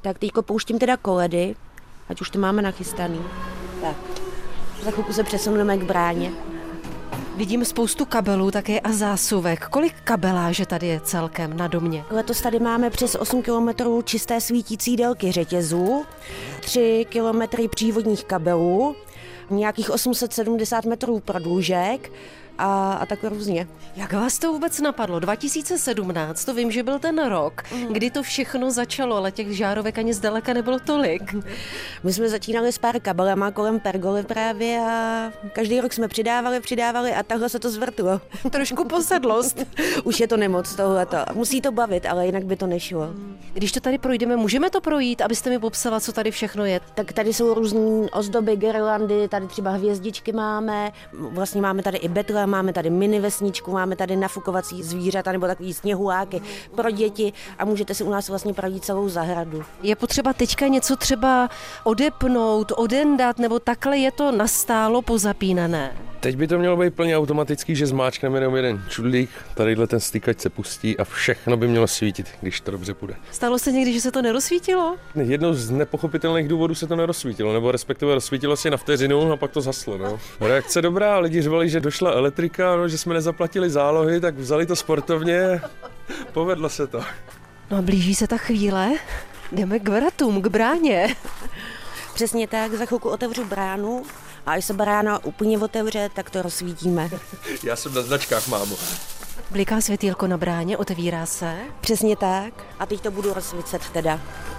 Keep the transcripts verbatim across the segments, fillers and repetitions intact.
Tak teďko pouštím teda koledy, ať už to máme nachystaný. Tak, za chvilku se přesuneme k bráně. Vidím spoustu kabelů také a zásuvek. Kolik kabeláže tady je celkem na domě? Letos tady máme přes osm kilometrů čisté svítící délky řetězů, tři kilometry přívodních kabelů, nějakých osm set sedmdesát metrů prodlužek a, a tak různě. Jak vás to vůbec napadlo? dva tisíce sedmnáct, to vím, že byl ten rok, mm. kdy to všechno začalo, ale těch žárovek ani zdaleka nebylo tolik. My jsme začínali s pár kabelema kolem pergoly právě a každý rok jsme přidávali, přidávali a takhle se to zvrtlo. Trošku posedlost. Už je to nemoc tohleto. Musí to bavit, ale jinak by to nešlo. Když to tady projdeme, můžeme to projít, abyste mi popsala, co tady všechno je? Tak tady jsou různé ozdoby, girlandy, tady třeba hvězdičky máme, vlastně máme tady i betle, máme tady mini vesničku, máme tady nafukovací zvířata nebo takový sněhuláky pro děti a můžete si u nás vlastně projít celou zahradu. Je potřeba teďka něco třeba odepnout, odendat, nebo takhle je to nastálo pozapínané? Teď by to mělo být plně automatický, že zmáčkneme jenom jeden čudlík, tadyhle ten stykač se pustí a všechno by mělo svítit, když to dobře půjde. Stalo se někdy, že se to nerozsvítilo? Jednou z nepochopitelných důvodů se to nerozsvítilo, nebo respektive rozsvítilo se na vteřinu a pak to zaslo. No. Reakce dobrá, lidi řvali, že došla elektrika, no, že jsme nezaplatili zálohy, tak vzali to sportovně, povedlo se to. No a blíží se ta chvíle, jdeme k vratům, k bráně. Přesně tak, za chvilku otevřu bránu. A až se brána úplně otevře, tak to rozsvítíme. Já jsem na značkách, mámo. Bliká světýlko na bráně, otevírá se. Přesně tak. A teď to budu rozsvícet teda.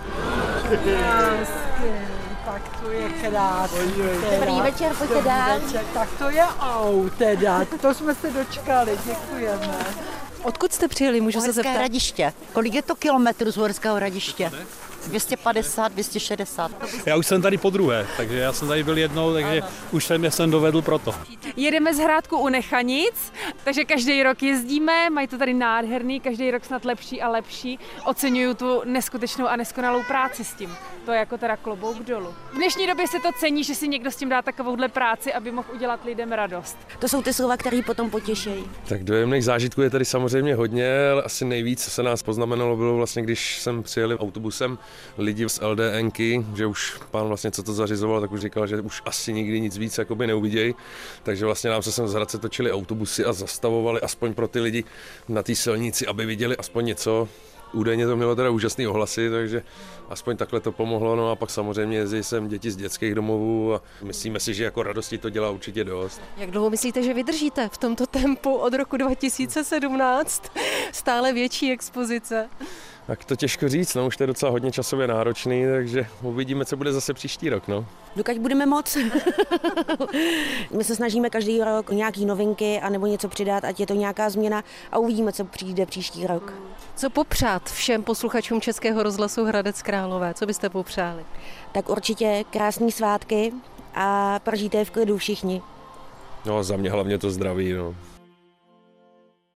Krásně, tak to je krásně. Dobrý večer, pojďte dál. Tak to je au teda, to jsme se dočkali, děkujeme. Odkud jste přijeli, můžu se zeptat? Hradiště. Kolik je to kilometrů z Uherského Hradiště? dvě stě padesát, dvě stě šedesát. Já už jsem tady po druhé, takže já jsem tady byl jednou, takže ano. Už jsem je sem dovedl proto. Jedeme z Hrádku u Nechanic, takže každý rok jezdíme, mají to tady nádherný, každý rok snad lepší a lepší. Oceňuju tu neskutečnou a neskonalou práci s tím. To je jako teda klobouk dolů. V dnešní době se to cení, že si někdo s tím dá takovouhle práci, aby mohl udělat lidem radost. To jsou ty slova, které potom potěšejí. Tak dojemných zážitků je tady samozřejmě hodně, ale asi nejvíc, co se nás poznamenalo, bylo vlastně, když jsem přijeli autobusem lidi z LDNky, že už pán vlastně, co to zařizoval, tak už říkal, že už asi nikdy nic víc jakoby neuvidějí. Takže vlastně nám se sem z Hradce točili autobusy a zastavovali aspoň pro ty lidi na té silnici, aby viděli aspoň něco. Údajně to mělo teda úžasný ohlasy, takže aspoň takhle to pomohlo. No a pak samozřejmě jezdí sem děti z dětských domovů a myslíme si, že jako radosti to dělá určitě dost. Jak dlouho myslíte, že vydržíte v tomto tempu od roku dva tisíce sedmnáct? Stále větší expozice. Tak to těžko říct, no už to je docela hodně časově náročný, takže uvidíme, co bude zase příští rok, no. Dokud budeme moc. My se snažíme každý rok nějaký novinky anebo něco přidat, ať je to nějaká změna a uvidíme, co přijde příští rok. Co popřát všem posluchačům Českého rozhlasu Hradec Králové? Co byste popřáli? Tak určitě krásný svátky a prožijte v klidu všichni. No za mě hlavně to zdraví, no.